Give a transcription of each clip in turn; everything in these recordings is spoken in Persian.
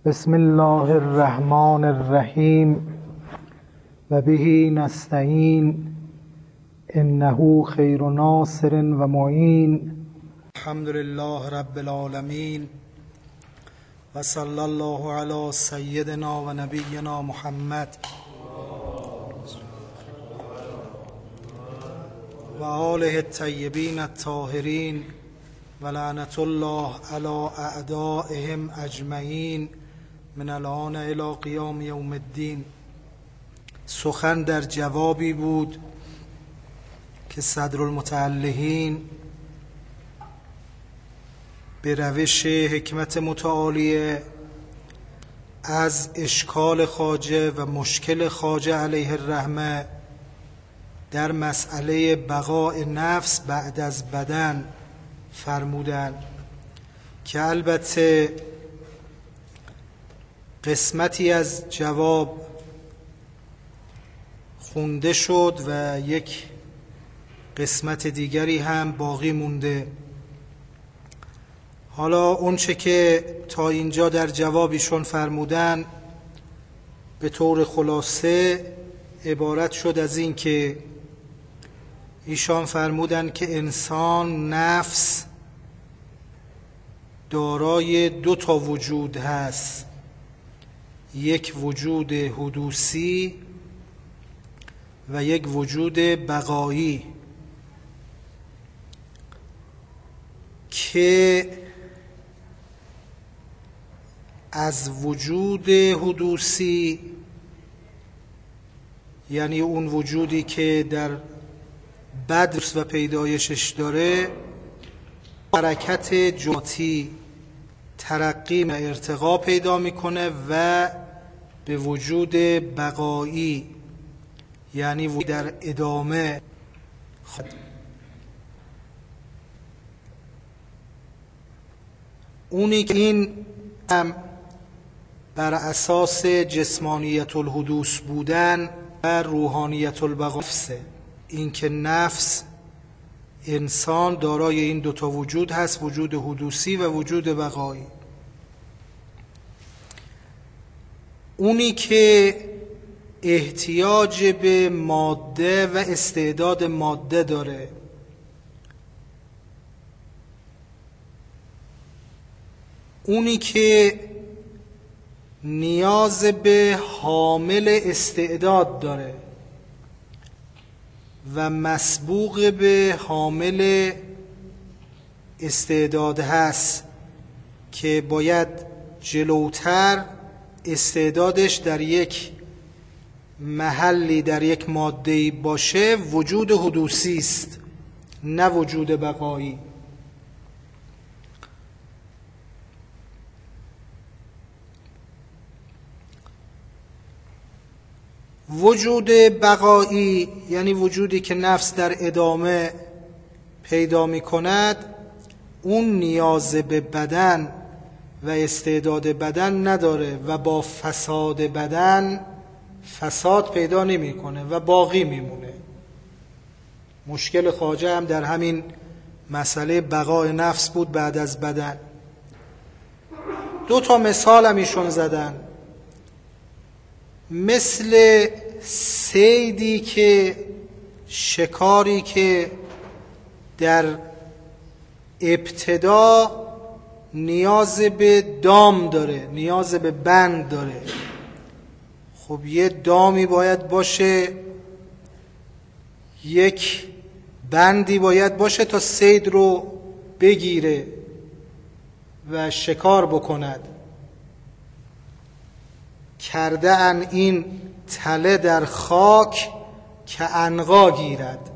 بسم الله الرحمن الرحیم و به نستعین انه خیر ناصر و معین. الحمد لله رب العالمین و صلی الله علی سیدنا و نبینا محمد و آله الطیبین الطاهرین و لعنت الله علی اعدائهم اجمعین من الان الی قیام یوم الدین. سخن در جوابی بود که صدرالمتعلقین به روش حکمت متعالیه از اشکال خواجه و مشکل خواجه علیه الرحمه در مسئله بقاء نفس بعد از بدن فرمودن که البته قسمتی از جواب خونده شد و یک قسمت دیگری هم باقی مونده. حالا اونچه که تا اینجا در جوابیشون فرمودن به طور خلاصه عبارت شد از این که ایشان فرمودن که انسان نفس دارای دو تا وجود هست، یک وجود حدوثی و یک وجود بقایی که از وجود حدوثی یعنی اون وجودی که در بدر و پیدایشش داره حرکت جاتی ترقی و ارتقا پیدا میکنه و به وجود بقایی یعنی در ادامه اونی که این هم بر اساس جسمانیت الحدوث بودن و روحانیت البقا، این که نفس انسان دارای این دوتا وجود هست، وجود حدوثی و وجود بقایی. اونی که احتیاج به ماده و استعداد ماده داره، اونی که نیاز به حامل استعداد داره و مسبوق به حامل استعداد هست که باید جلوتر استعدادش در یک محلی در یک ماده‌ای باشه، وجود حدوثی است نه وجود بقایی. وجود بقایی یعنی وجودی که نفس در ادامه پیدا می کند، اون نیاز به بدن و استعداد بدن نداره و با فساد بدن فساد پیدا نمی کنه و باقی میمونه. مشکل خواجه هم در همین مسئله بقای نفس بود بعد از بدن. دو تا مثال هم ایشون زدن، مثل صیدی که شکاری که در ابتدا نیاز به دام داره، نیاز به بند داره. خب یه دامی باید باشه، یک بندی باید باشه تا صید رو بگیره و شکار بکند. کرده ان این تله در خاک که عنقا گیرد.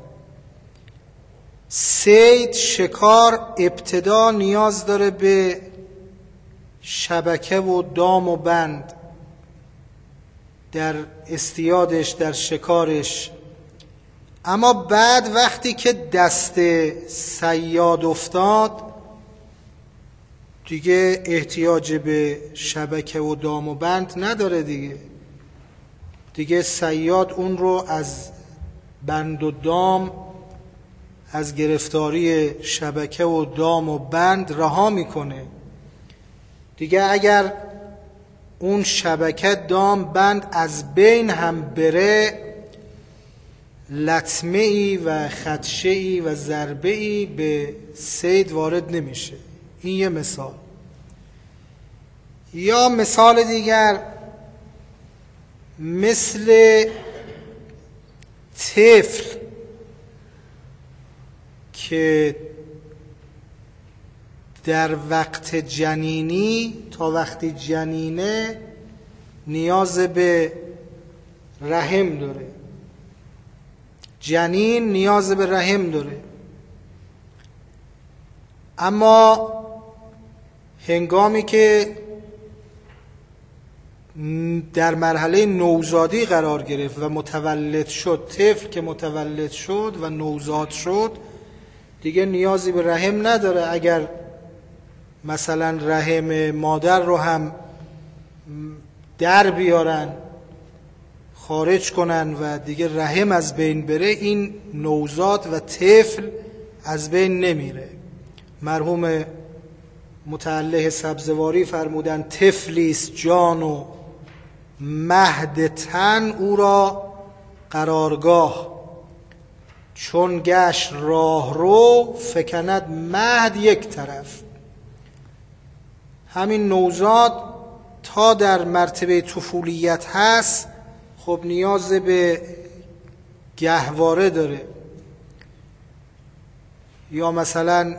صید، شکار ابتدا نیاز داره به شبکه و دام و بند در اصطیادش، در شکارش، اما بعد وقتی که دست صیاد افتاد دیگه احتیاج به شبکه و دام و بند نداره دیگه صیاد اون رو از بند و دام، از گرفتاری شبکه و دام و بند رها میکنه. دیگه اگر اون شبکه دام بند از بین هم بره، لطمه ای و خدشه ای و ضربه ای به صید وارد نمیشه. این یه مثال. یا مثال دیگر، مثل طفل که در وقت جنینی تا وقتی جنینه نیاز به رحم داره، جنین نیاز به رحم داره، اما هنگامی که در مرحله نوزادی قرار گرفت و متولد شد، طفل که متولد شد و نوزاد شد، دیگه نیازی به رحم نداره. اگر مثلا رحم مادر رو هم در بیارن، خارج کنن و دیگه رحم از بین بره، این نوزاد و طفل از بین نمیره. مرحوم متعلق سبزواری فرمودن طفلیست جان و مهد تن او را قرارگاه، چون گشت راه رو فکند مهد یک طرف. همین نوزاد تا در مرتبه طفولیت هست خب نیاز به گهواره داره، یا مثلا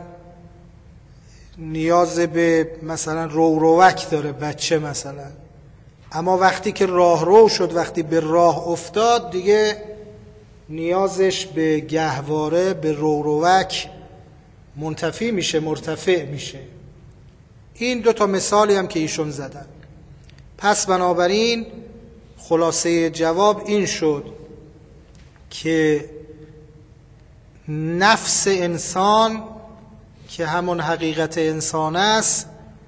نیاز به مثلا روروک داره بچه مثلا. اما وقتی که راه رو شد، وقتی به راه افتاد، دیگه نیازش به گهواره، به روروک منتفی میشه، مرتفع میشه. این دو تا مثالی هم که ایشون زدن. پس بنابراین خلاصه جواب این شد که نفس انسان که همون حقیقت انسان است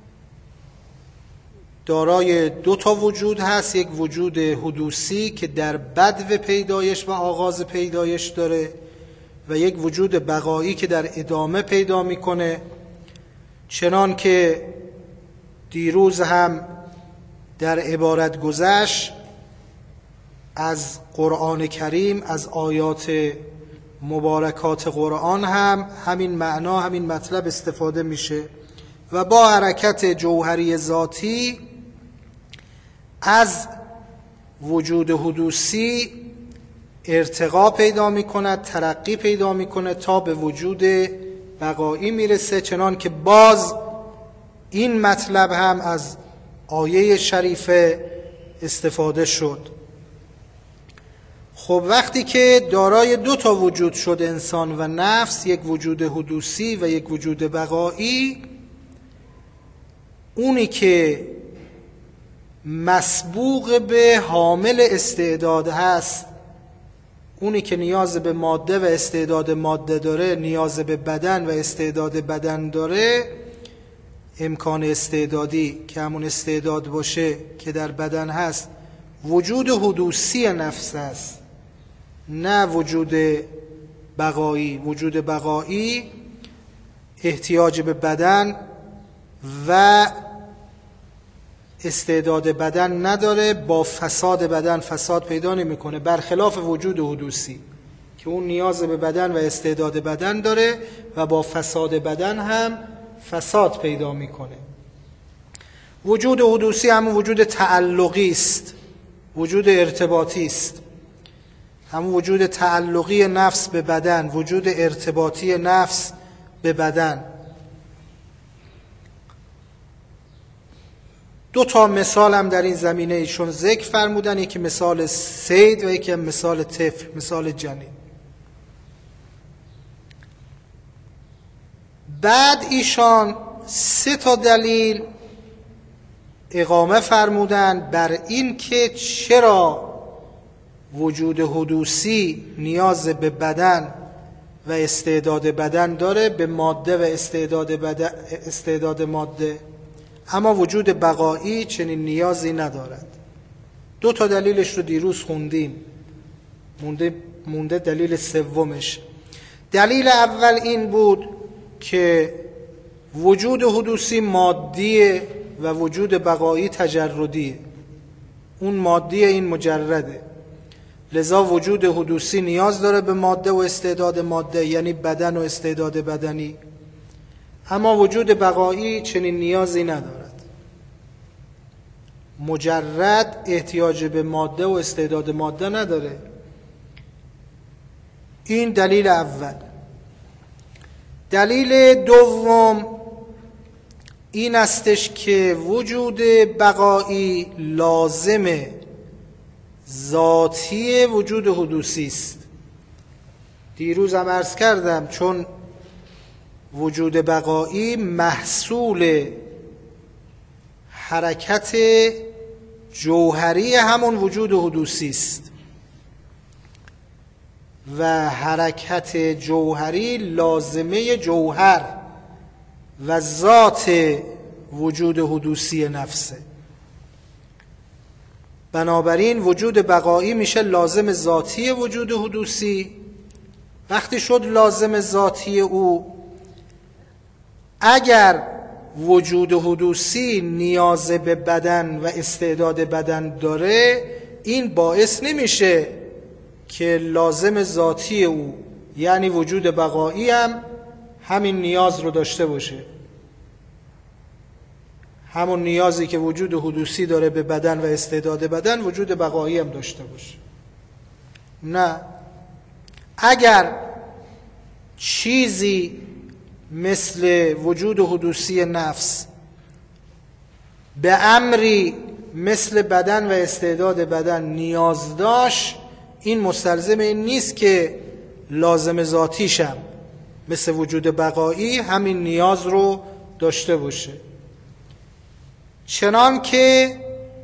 دارای دو تا وجود هست. یک وجود حدوثی که در بدو پیدایش و آغاز پیدایش داره و یک وجود بقایی که در ادامه پیدا میکنه. چنان که دیروز هم در عبارت گذشت از قرآن کریم، از آیات مبارکات قرآن هم همین معنا، همین مطلب استفاده میشه و با حرکت جوهری ذاتی از وجود حدوثی ارتقا پیدا میکند، ترقی پیدا میکنه تا به وجود بقایی میرسه. چنان که باز این مطلب هم از آیه شریفه استفاده شد. خب وقتی که دارای دو تا وجود شد انسان و نفس، یک وجود حدوثی و یک وجود بقایی، اونی که مسبوق به حامل استعداد هست، اونی که نیاز به ماده و استعداد ماده داره، نیاز به بدن و استعداد بدن داره، امکان استعدادی که همون استعداد باشه که در بدن هست، وجود حدوثی نفس هست، نه وجود بقایی. وجود بقایی احتیاج به بدن و استعداد بدن نداره، با فساد بدن فساد پیدا نمیکنه، برخلاف وجود حدوثی که اون نیاز به بدن و استعداد بدن داره و با فساد بدن هم فساد پیدا میکنه. وجود حدوثی هم وجود تعلقی است، وجود ارتباطی است، هم وجود تعلقی نفس به بدن، وجود ارتباطی نفس به بدن. دو تا مثال هم در این زمینه ایشون ذکر فرمودن، یکی مثال صید و یکی مثال طفل، مثال جنین. بعد ایشان سه تا دلیل اقامه فرمودن بر این که چرا وجود حدوثی نیاز به بدن و استعداد بدن داره، به ماده و استعداد ماده، اما وجود بقایی چنین نیازی ندارد. دو تا دلیلش رو دیروز خوندیم، مونده دلیل سومش. دلیل اول این بود که وجود حدوثی مادیه و وجود بقایی تجردیه، اون مادی، این مجرده. لذا وجود حدوثی نیاز داره به ماده و استعداد ماده، یعنی بدن و استعداد بدنی، اما وجود بقایی چنین نیازی ندارد. مجرد احتیاج به ماده و استعداد ماده نداره. این دلیل اول. دلیل دوم این استش که وجود بقایی لازم ذاتی وجود حدوثی است. دیروز هم عرض کردم چون وجود بقایی محصول حرکت جوهری همون وجود حدوثی است و حرکت جوهری لازمه جوهر و ذات وجود حدوثی نفسه. بنابراین وجود بقایی میشه لازم ذاتی وجود حدوثی. وقتی شد لازم ذاتی او، اگر وجود حدوثی نیاز به بدن و استعداد بدن داره، این باعث نمیشه که لازم ذاتی او یعنی وجود بقایی هم همین نیاز رو داشته باشه. همون نیازی که وجود حدوثی داره به بدن و استعداد بدن، وجود بقایی هم داشته باشه. نه، اگر چیزی مثل وجود حدوثی نفس به امری مثل بدن و استعداد بدن نیاز داشت، این مستلزم این نیست که لازم ذاتیشم مثل وجود بقایی همین نیاز رو داشته باشه. چنان که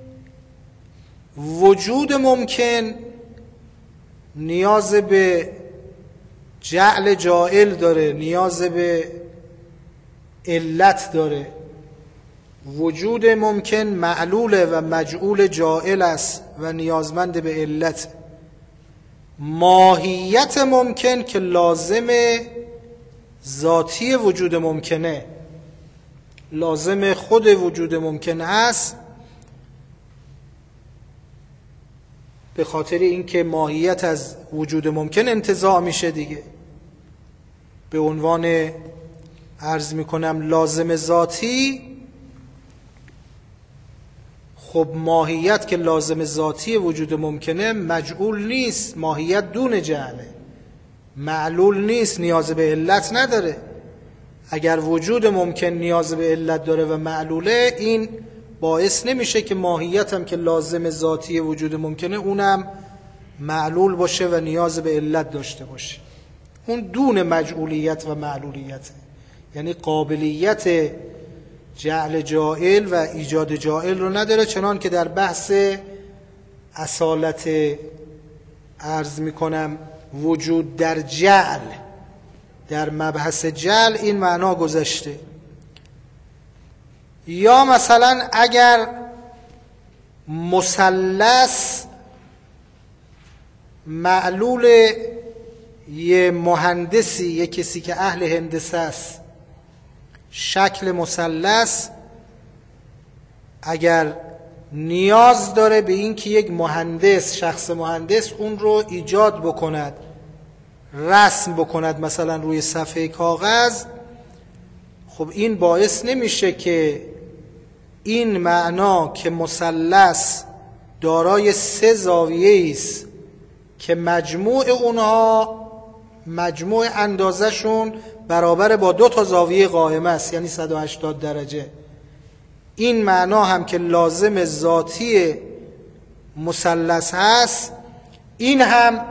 وجود ممکن نیاز به جعل جائل داره، نیاز به علت داره. وجود ممکن معلول و مجعول جائل است و نیازمند به علت. ماهیت ممکن که لازم ذاتی وجود ممکنه، لازم خود وجود ممکن هست، به خاطر اینکه ماهیت از وجود ممکن انتزاع میشه دیگه. به عنوان عرض میکنم لازم ذاتی، خب ماهیت که لازم ذاتی وجود ممکنه مجعول نیست، ماهیت دون جعله، معلول نیست، نیاز به علت نداره. اگر وجود ممکن نیاز به علت داره و معلوله، این باعث نمیشه که ماهیت هم که لازم ذاتی وجود ممکنه اونم معلول باشه و نیاز به علت داشته باشه. اون دون مجعولیت و معلولیت، یعنی قابلیت جعل جائل و ایجاد جائل رو نداره. چنان که در بحث اصالت عرض میکنم وجود در جعل، در مبحث جعل این معنا گذشته. یا مثلا اگر مثلث معلول یه مهندسی، یه کسی که اهل هندسه است، شکل مثلث اگر نیاز داره به این که یک مهندس، شخص مهندس اون رو ایجاد بکند، رسم بکند مثلا روی صفحه کاغذ، خب این باعث نمیشه که این معنا که مثلث دارای 3 زاویه است که مجموع اونها، مجموع اندازهشون برابر با 2 تا زاویه قائمه است، یعنی 180 درجه، این معنا هم که لازم ذاتی مثلث هست، این هم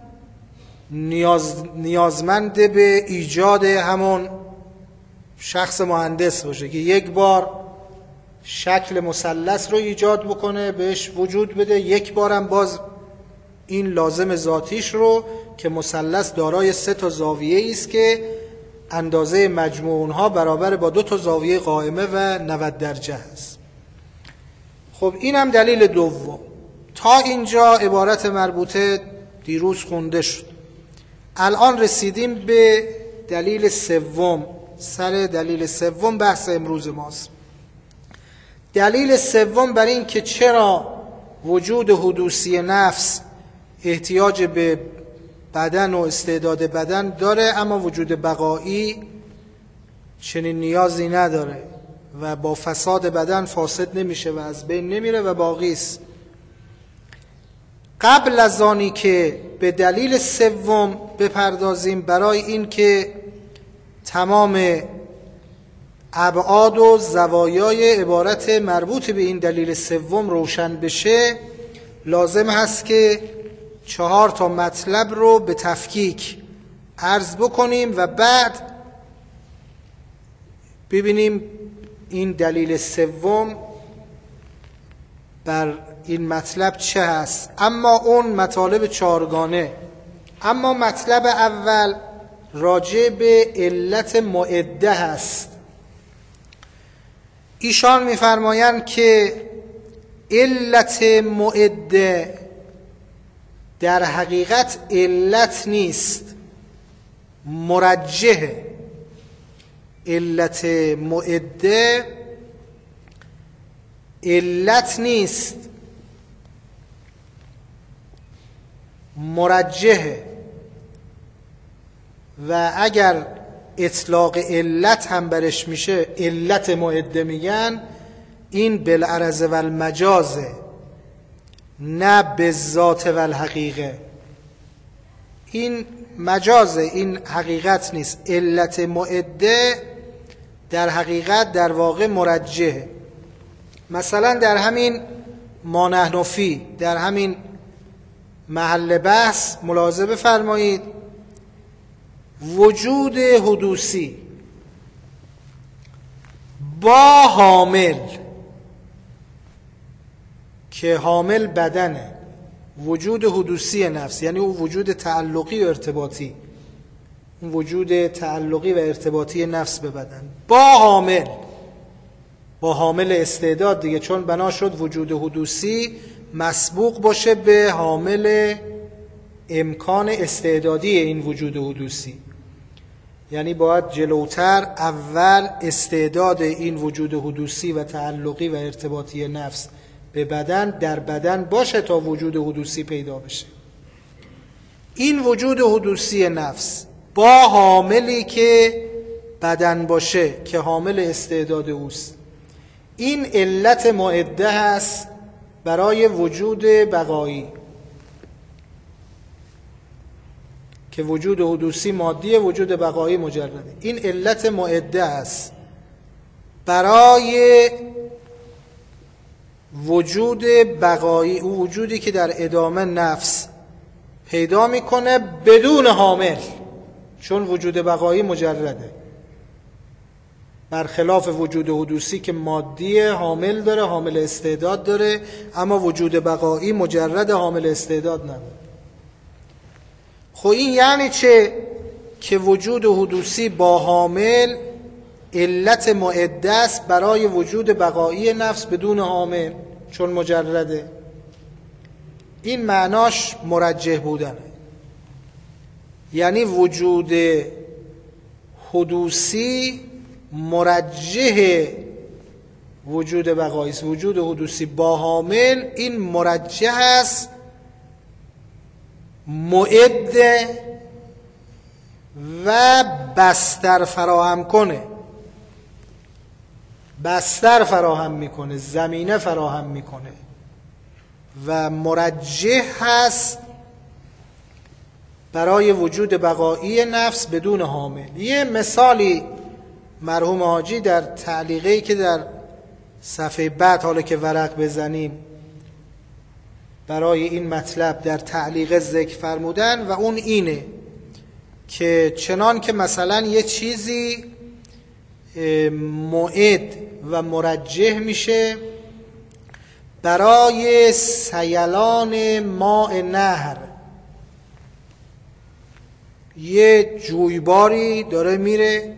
نیازمند به ایجاد همون شخص مهندس باشه که یک بار شکل مثلث رو ایجاد بکنه، بهش وجود بده، یک بارم باز این لازم ذاتیش رو که مثلث دارای 3 تا زاویه است که اندازه مجموع اونها برابر با 2 تا زاویه قائمه و 90 درجه است. خب این هم دلیل دوم. تا اینجا عبارت مربوطه دیروز خونده شد. الان رسیدیم به دلیل سوم. سر دلیل سوم بحث امروز ماست. دلیل سوم بر این که چرا وجود حدوثی نفس احتیاج به بدن و استعداد بدن داره اما وجود بقایی چنین نیازی نداره و با فساد بدن فاسد نمیشه و از بین نمیره و باقی است. قبل از آنی که به دلیل سوم بپردازیم، برای این که تمام ابعاد و زوایای عبارت مربوط به این دلیل سوم روشن بشه، لازم هست که 4 مطلب رو به تفکیک عرض بکنیم و بعد ببینیم این دلیل سوم بر این مطلب چه هست. اما اون مطالب 4گانه. اما مطلب اول راجع به علت معده هست. ایشان می‌فرمایند که علت معده در حقیقت علت نیست، مرجحه. علت معده علت نیست، مرجحه. و اگر اطلاق علت هم برش میشه، علت معده میگن، این بالعرض و المجازه، نه بالذات و الحقیقه. این مجازه، این حقیقت نیست. علت معده در حقیقت در واقع مرجحه. مثلا در همین ما نحن فیه، در همین محل بحث ملاحظه بفرمایید، وجود حدوثی با حامل که حامل بدنه، وجود حدوثی نفس، یعنی اون وجود تعلقی و ارتباطی، اون وجود تعلقی و ارتباطی نفس به بدن با حامل استعداد دیگه، چون بنا شد وجود حدوثی مسبوق باشه به حامل امکان استعدادی این وجود حدوثی. یعنی باید جلوتر اول استعداد این وجود حدوثی و تعلقی و ارتباطی نفس به بدن در بدن باشه تا وجود حدوثی پیدا بشه. این وجود حدوثی نفس با حاملی که بدن باشه که حامل استعداد اوست، این علت معده هست برای وجود بقایی، که وجود حدوثی مادیه، وجود بقایی مجرده. این علت معده است برای وجود بقایی، او وجودی که در ادامه نفس پیدا میکنه بدون حامل، چون وجود بقایی مجرده، برخلاف وجود حدوثی که مادیه، حامل داره، حامل استعداد داره، اما وجود بقایی مجرد، حامل استعداد نداره. خب این یعنی چه؟ که وجود حدوثی با حامل علت معده است برای وجود بقایی نفس بدون حامل، چون مجرده. این معناش مرجح بودنه، یعنی وجود حدوثی مرجح وجود بقایی است. وجود حدوثی با حامل این مرجح است، معد و بستر فراهم کنه، بستر فراهم میکنه، زمینه فراهم میکنه و مرجح هست برای وجود بقایی نفس بدون حامل. یه مثالی مرحوم حاجی در تعلیقی که در صفحه بعد حالا که ورق بزنیم برای این مطلب در تعلیق ذکر فرمودن، و اون اینه که چنان که مثلا یه چیزی معد و مرجح میشه برای سیلان ماء نهر، یه جویباری داره میره،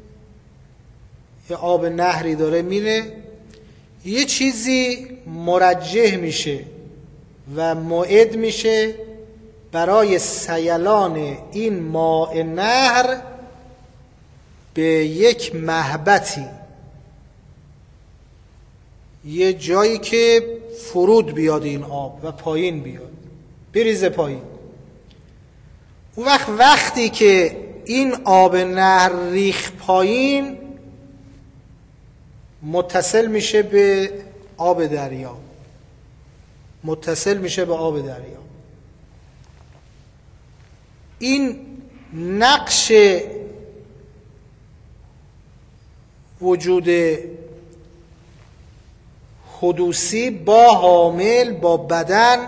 یه آب نهری داره میره، یه چیزی مرجح میشه و معد میشه برای سیلان این ماء نهر به یک محبتی، یه جایی که فرود بیاد این آب و پایین بیاد، بریزه پایین. اون وقتی که این آب نهر ریخ پایین متصل میشه به آب دریا، متصل میشه به آب دریا. این نقش وجود حدوثی با حامل با بدن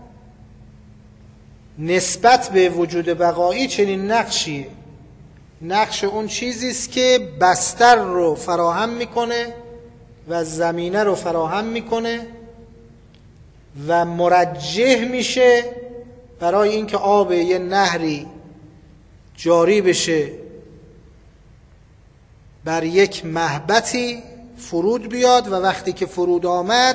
نسبت به وجود بقایی چنین نقشیه. نقش اون چیزی است که بستر رو فراهم میکنه و زمینه رو فراهم میکنه و مرجح میشه برای اینکه آب یه نهری جاری بشه بر یک محبطی فرود بیاد و وقتی که فرود آمد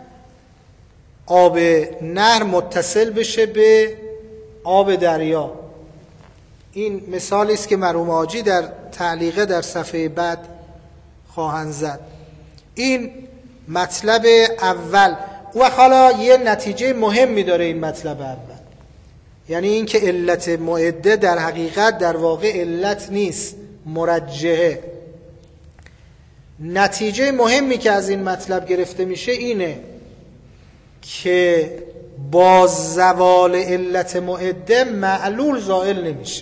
آب نهر متصل بشه به آب دریا. این مثالی است که مرحوم حاجی در تعلیقه در صفحه بعد خواهند زد. این مطلب اول. و حالا یه نتیجه مهمی داره این مطلب اول، یعنی اینکه علت معده در حقیقت در واقع علت نیست، مرجحه. نتیجه مهمی که از این مطلب گرفته میشه اینه که با زوال علت معده معلول زائل نمیشه،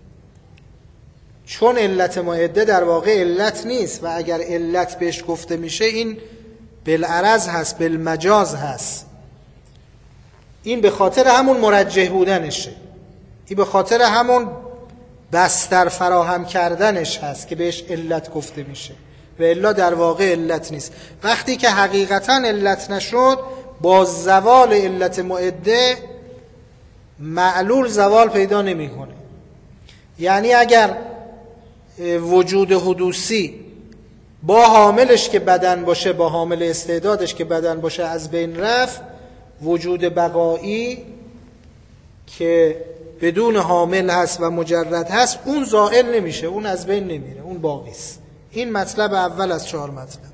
چون علت معده در واقع علت نیست و اگر علت بهش گفته میشه این بالعرض هست، بالمجاز هست. این به خاطر همون مرجح بودنشه، این به خاطر همون بستر فراهم کردنش هست که بهش علت گفته میشه و الا در واقع علت نیست. وقتی که حقیقتا علت نشد با زوال علت معده معلول زوال پیدا نمیکنه. یعنی اگر وجود حدوثی با حاملش که بدن باشه، با حامل استعدادش که بدن باشه از بین رفت، وجود بقایی که بدون حامل هست و مجرد هست اون زائل نمیشه، اون از بین نمیره، اون باقی است. این مطلب اول از 4 مطلب.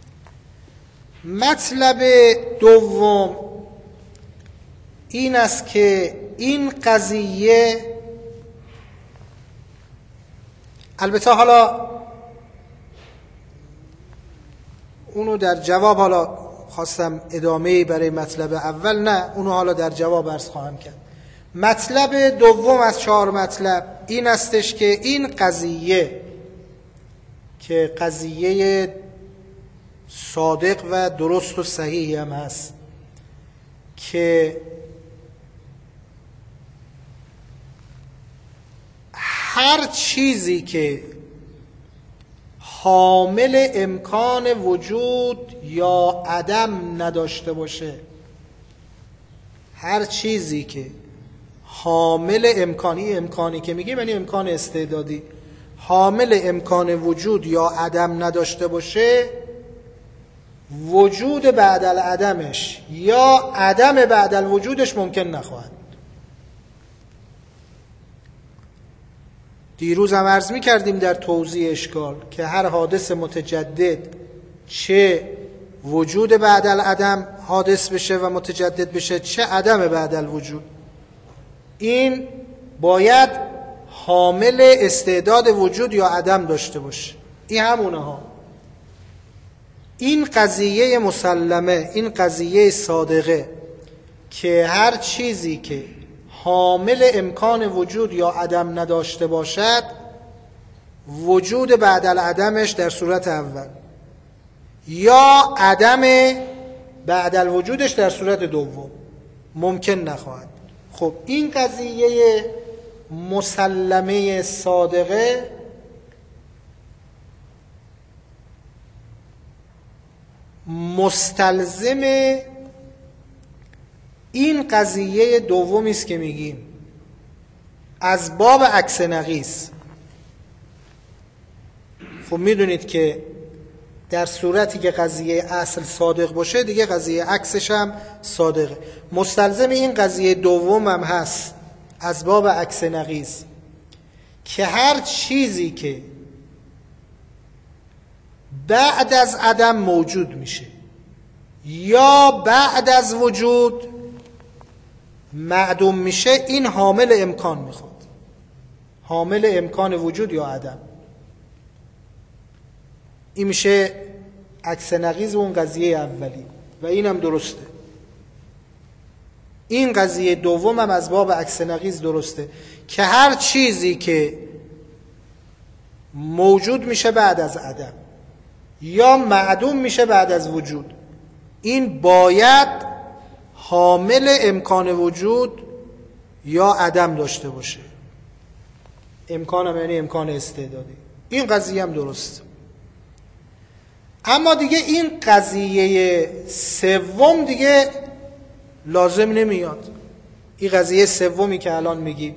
مطلب دوم این است که این قضیه، البته حالا اونو در جواب، حالا خواستم ادامه‌ای برای مطلب اول، نه اونو حالا در جواب عرض خواهم کرد. مطلب دوم از 4 مطلب این استش که این قضیه که قضیه صادق و درست و صحیح هم هست که هر چیزی که حامل امکان وجود یا عدم نداشته باشه، هر چیزی که حامل امکانی که میگیم یعنی امکان استعدادی، حامل امکان وجود یا عدم نداشته باشه، وجود بعد العدمش یا عدم بعد الوجودش ممکن نخواهد. دیروز هم عرض می کردیم در توضیح اشکال که هر حادث متجدد چه وجود بعد العدم حادث بشه و متجدد بشه، چه عدم بعد الوجود، این باید حامل استعداد وجود یا عدم داشته باشه. این همونه ها. این قضیه مسلمه، این قضیه صادقه که هر چیزی که حامل امکان وجود یا عدم نداشته باشد، وجود بعد العدمش در صورت اول یا عدم بعد الوجودش در صورت دوم ممکن نخواهد. خب این قضیه مسلمه صادقه مستلزم این قضیه دومی است که میگیم از باب عکس نقیص. خب میدونید که در صورتی که قضیه اصل صادق باشه دیگه قضیه عکسش هم صادقه. مستلزم این قضیه دوم هم هست از باب عکس نقیص که هر چیزی که بعد از عدم موجود میشه، یا بعد از وجود معدوم میشه، این حامل امکان میخواد، حامل امکان وجود یا عدم. این میشه عکس نقیض اون قضیه اولی و اینم درسته. این قضیه دوم هم از باب عکس نقیض درسته که هر چیزی که موجود میشه بعد از عدم یا معدوم میشه بعد از وجود، این باید حامل امکان وجود یا عدم داشته باشه. امکان هم یعنی امکان استعدادی. این قضیه هم درست. اما دیگه این قضیه سوم دیگه لازم نمیاد. این قضیه سومی که الان میگیم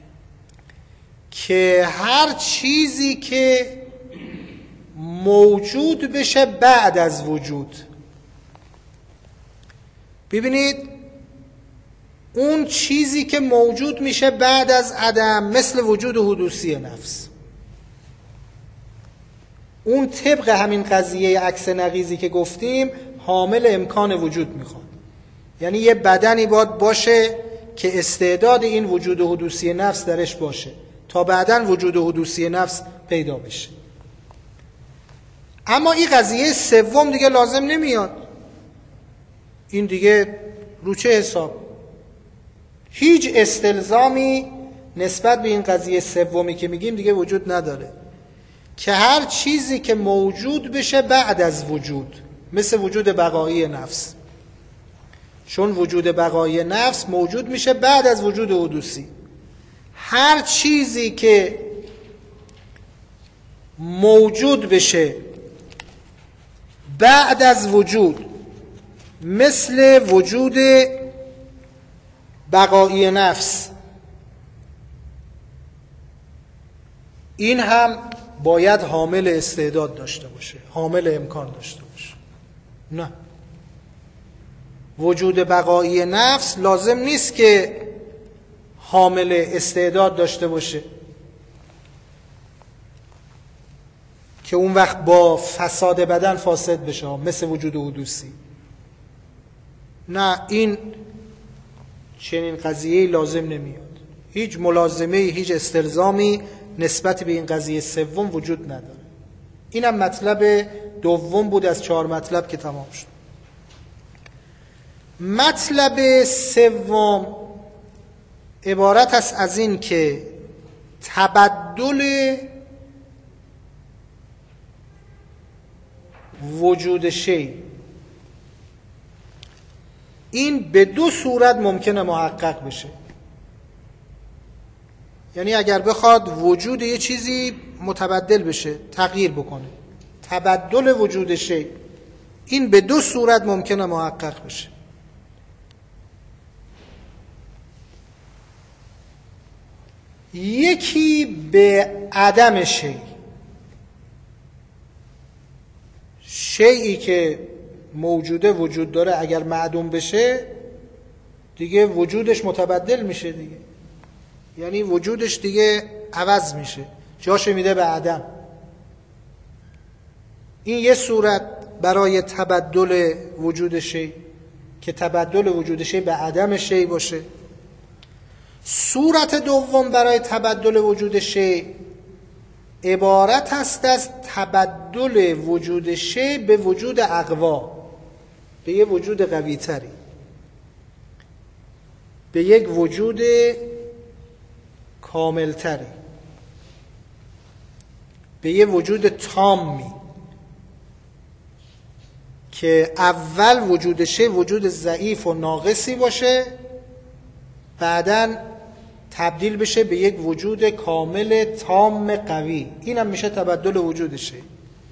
که هر چیزی که موجود بشه بعد از وجود، ببینید اون چیزی که موجود میشه بعد از عدم مثل وجود حدوثی نفس، اون طبق همین قضیه عکس نقیضی که گفتیم حامل امکان وجود میخواد. یعنی یه بدنی باید باشه که استعداد این وجود حدوثی نفس درش باشه تا بعداً وجود حدوثی نفس پیدا بشه. اما این قضیه سوم دیگه لازم نمیاد. این دیگه رو چه حساب؟ هیچ استلزامی نسبت به این قضیه سومی که میگیم دیگه وجود نداره که هر چیزی که موجود بشه بعد از وجود، مثل وجود بقایی نفس، چون وجود بقایی نفس موجود میشه بعد از وجود حدوثی. هر چیزی که موجود بشه بعد از وجود مثل وجود بقایی نفس، این هم باید حامل استعداد داشته باشه، حامل امکان داشته باشه. نه، وجود بقایی نفس لازم نیست که حامل استعداد داشته باشه که اون وقت با فساد بدن فاسد بشه مثل وجود حدوثی. نه، این چنین قضیه‌ای لازم نمیاد. هیچ ملازمه، هیچ استلزامی نسبت به این قضیه سوم وجود نداره. اینم مطلب دوم بود از 4 مطلب که تمام شد. مطلب سوم عبارت است از این که تبدل وجود شی، این به 2 صورت ممکنه محقق بشه. یعنی اگر بخواد وجود یه چیزی متبدل بشه، تغییر بکنه، تبدل وجود شی، این به 2 صورت ممکنه محقق بشه. یکی به عدم شی، شیئی که موجوده وجود داره اگر معدوم بشه دیگه وجودش متبدل میشه دیگه، یعنی وجودش دیگه عوض میشه، جاش میده به عدم. این یه صورت برای تبدل وجود شی که تبدل وجود شی به عدم شی باشه. صورت دوم برای تبدل وجود شی عبارت است از تبدل وجود شی به وجود اقوا، به یک وجود قوی تری، به یک وجود کامل تری، به یک وجود تامی که اول وجود شی وجود ضعیف و ناقصی باشه، بعداً تبدیل بشه به یک وجود کامل تام قوی. این هم میشه تبدل وجود شی.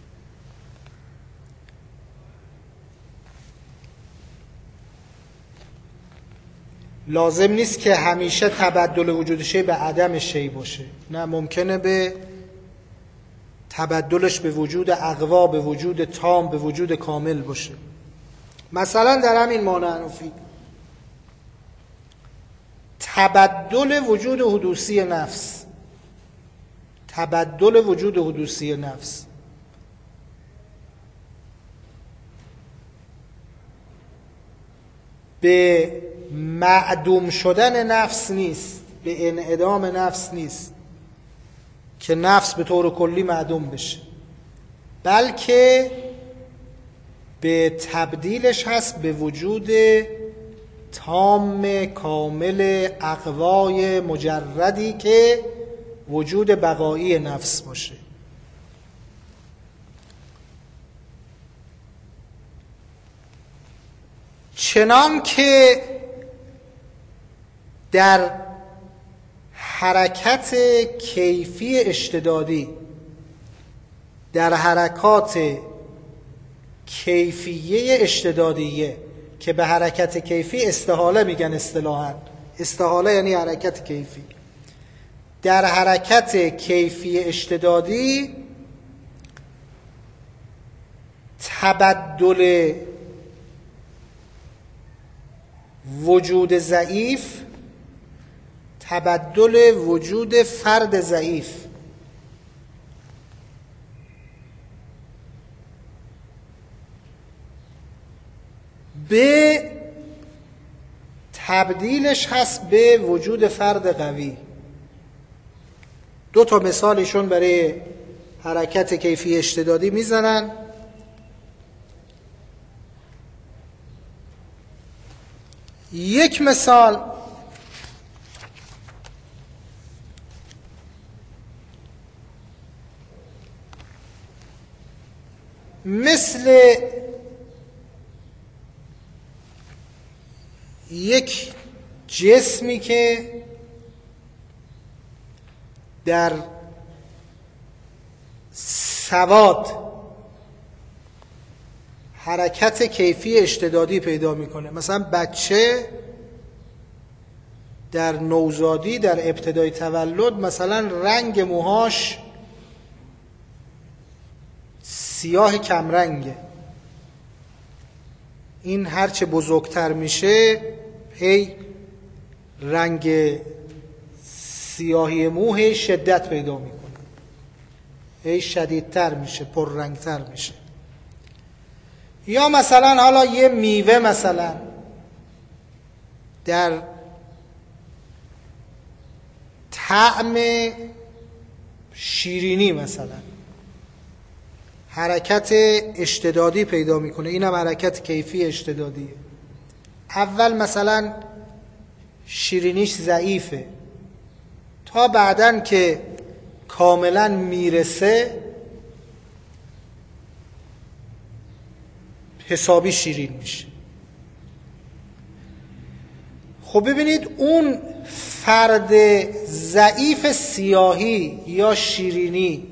لازم نیست که همیشه تبدل وجود شی به عدم شی باشه، نه، ممکنه به تبدلش به وجود اقوا، به وجود تام، به وجود کامل باشه. مثلا در همین مانع حنفی تبدل وجود حدوثی نفس، تبدل وجود حدوثی نفس به معدوم شدن نفس نیست، به انعدام نفس نیست که نفس به طور کلی معدوم بشه، بلکه به تبدیلش هست به وجود تام کامل اقوای مجردی که وجود بقایی نفس باشه. چنان که در حرکت کیفی اشتدادی، در حرکات کیفیه اشتدادیه که به حرکت کیفی استحاله میگن اصطلاحاً، استحاله یعنی حرکت کیفی، در حرکت کیفی اشتدادی تبدل وجود ضعیف، تبدل وجود فرد ضعیف به تبدیلش هست به وجود فرد قوی. دو تا مثالشون برای حرکت کیفی اشتدادی میزنن. یک مثال مثل یک جسمی که در سواد حرکت کیفی اشتدادی پیدا میکنه. مثلا بچه در نوزادی، در ابتدای تولد، مثلا رنگ موهاش سیاه کمرنگه. این هرچه بزرگتر میشه هی رنگ سیاهی موه شدت پیدا میکنه، هی شدیدتر میشه، پررنگتر میشه. یا مثلا حالا یه میوه مثلا در طعم شیرینی مثلا حرکت اشتدادی پیدا میکنه، اینم حرکت کیفی اشتدادیه. اول مثلا شیرینیش ضعیفه، تا بعدن که کاملا میرسه حسابی شیرین میشه. خب ببینید اون فرد ضعیف سیاهی یا شیرینی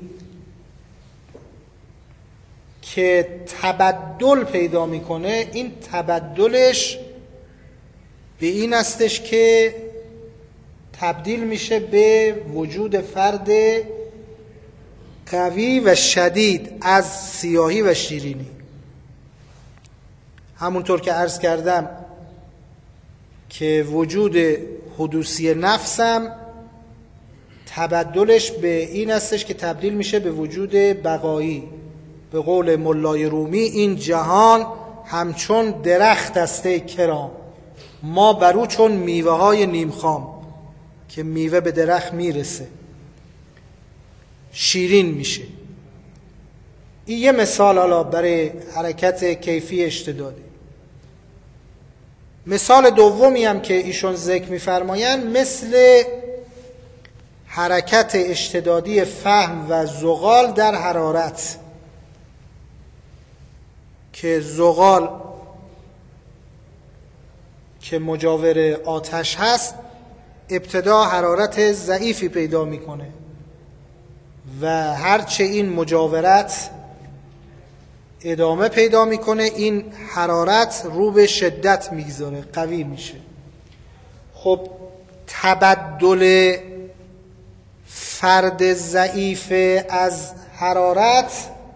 که تبدل پیدا میکنه، این تبدلش به این استش که تبدیل میشه به وجود فرد قوی و شدید از سیاهی و شیرینی. همونطور که عرض کردم که وجود حدوثی نفسم تبدلش به این استش که تبدیل میشه به وجود بقایی. به قول ملای رومی این جهان همچون درخت است کرام، ما برو چون میوه های نیمخام، که میوه به درخت میرسه شیرین میشه. این یه مثال حالا برای حرکت کیفی اشتدادی. مثال دومی هم که ایشون ذکر می‌فرمایند مثل حرکت اشتدادی فهم و زغال در حرارت، که زغال که مجاور آتش هست ابتدا حرارت ضعیفی پیدا میکنه و هرچه این مجاورت ادامه پیدا میکنه این حرارت رو به شدت میگذاره، قوی میشه. خب تبدل فرد ضعیف از حرارت،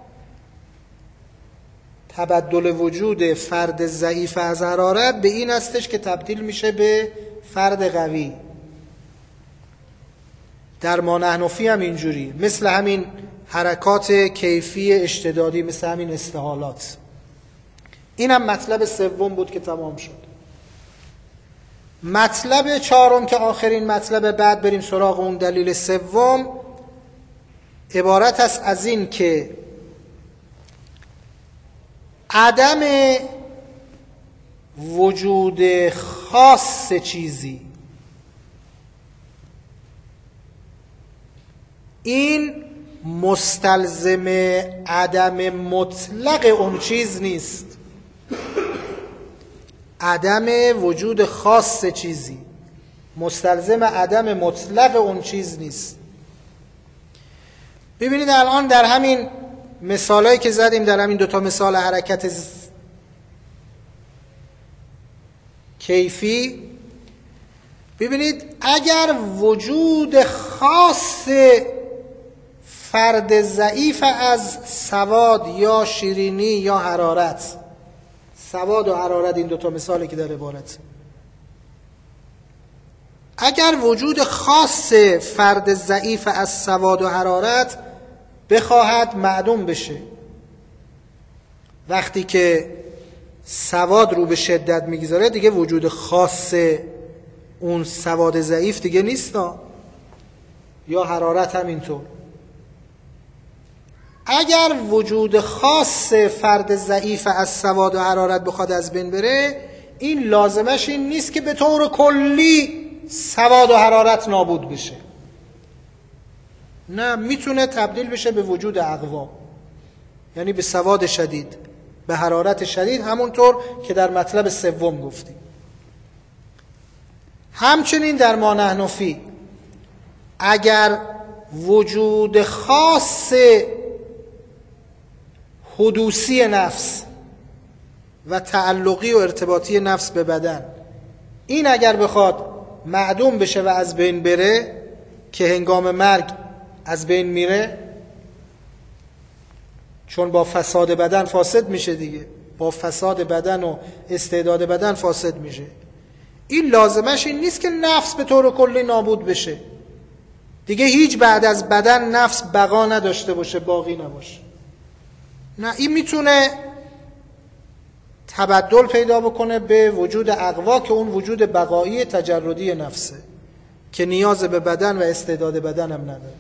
تبدل وجود فرد ضعیف از حرارت به این استش که تبدیل میشه به فرد قوی. در ما نحن فیه هم اینجوری، مثل همین حرکات کیفی اشتدادی، مثل همین استحالات. این هم مطلب سوم بود که تمام شد. مطلب چهارم که آخرین مطلب، بعد بریم سراغ اون دلیل سوم، عبارت است از این که عدم وجود خاص چیزی این مستلزم عدم مطلق اون چیز نیست. عدم وجود خاص چیزی مستلزم عدم مطلق اون چیز نیست. ببینید الان در همین مثالایی که زدیم، در همین دوتا مثال حرکت کیفی، ببینید اگر وجود خاص فرد ضعیف از سواد یا شیرینی یا حرارت، سواد و حرارت این دوتا مثالی که در عبارت، اگر وجود خاص فرد ضعیف از سواد و حرارت بخواهد معدوم بشه، وقتی که سواد رو به شدت میگذاره دیگه وجود خاص اون سواد ضعیف دیگه نیست، یا حرارت هم اینطور. اگر وجود خاص فرد ضعیف از سواد و حرارت بخواد از بین بره، این لازمش این نیست که به طور کلی سواد و حرارت نابود بشه، نه، میتونه تبدیل بشه به وجود اقوا، یعنی به سواد شدید، به حرارت شدید، همونطور که در مطلب سوم گفتیم. همچنین در ما نحن فی، اگر وجود خاص حدوثی نفس و تعلقی و ارتباطی نفس به بدن، این اگر بخواد معدوم بشه و از بین بره، که هنگام مرگ از بین میره، چون با فساد بدن فاسد میشه دیگه، با فساد بدن و استعداد بدن فاسد میشه، این لازمش این نیست که نفس به طور کلی نابود بشه، دیگه هیچ بعد از بدن نفس بقا نداشته باشه، باقی نباشه، نه، این میتونه تبدل پیدا بکنه به وجود اقوا که اون وجود بقایی تجردی نفسه که نیاز به بدن و استعداد بدن هم نداره.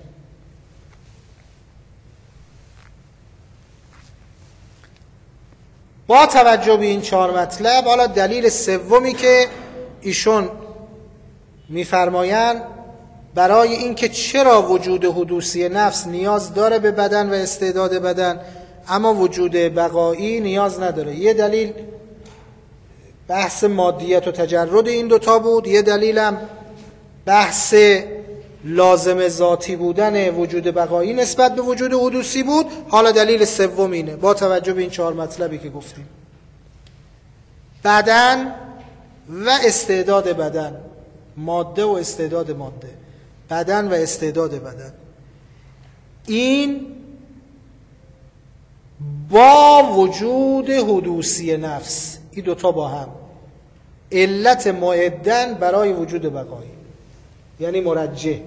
با توجه به این چهار مطلب، حالا دلیل سومی که ایشون میفرمایند برای اینکه چرا وجود حدوثی نفس نیاز داره به بدن و استعداد بدن اما وجود بقایی نیاز نداره. یه دلیل بحث مادیت و تجرد این دوتا بود، یه دلیلم بحث لازم ذاتی بودن وجود بقایی نسبت به وجود حدوثی بود. حالا دلیل سوم اینه، با توجه به این چهار مطلبی که گفتیم، بدن و استعداد بدن، ماده و استعداد ماده، بدن و استعداد بدن، این با وجود حدوثی نفس، این دوتا با هم علت معدن برای وجود بقایی، یعنی مرجح،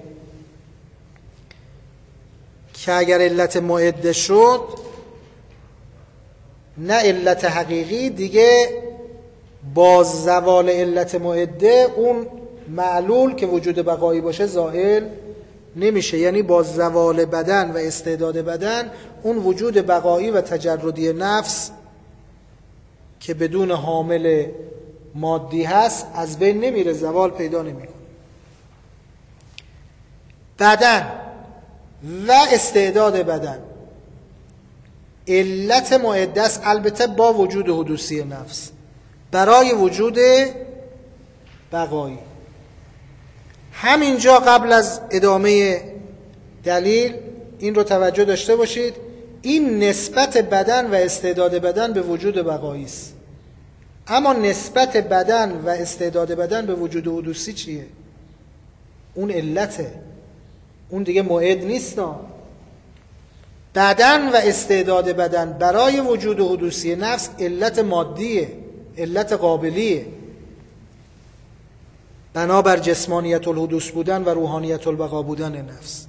که اگر علت معده شد، نه علت حقیقی، دیگه با زوال علت معده اون معلول که وجود بقایی باشه زائل نمیشه، یعنی با زوال بدن و استعداد بدن اون وجود بقایی و تجردی نفس که بدون حامل مادی هست از بین نمیره، زوال پیدا نمیکنه. بدن و استعداد بدن علت معده است، البته با وجود حدوثی نفس برای وجود بقایی. همینجا قبل از ادامه دلیل این رو توجه داشته باشید، این نسبت بدن و استعداد بدن به وجود بقایی است، اما نسبت بدن و استعداد بدن به وجود حدوثی چیه؟ اون علته، اون دیگه معد نیست. بدن و استعداد بدن برای وجود حدوثی نفس علت مادیه، علت قابلیه، بنابر جسمانیت الحدوث بودن و روحانیت البقا بودن نفس.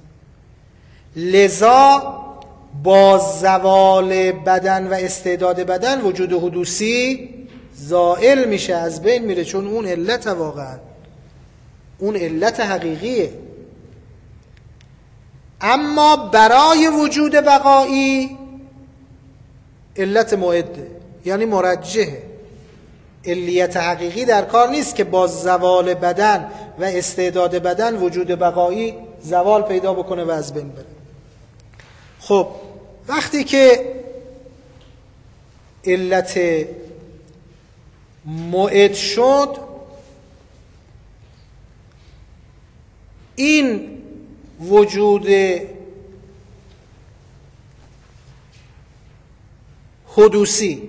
لذا با زوال بدن و استعداد بدن وجود حدوثی زائل میشه، از بین میره، چون اون علت واقعا اون علت حقیقیه. اما برای وجود بقایی علت معده، یعنی مرجحه. علیت حقیقی در کار نیست که با زوال بدن و استعداد بدن وجود بقایی زوال پیدا بکنه و از بین بره. خب وقتی که علت موعد شد، این وجود حدوثی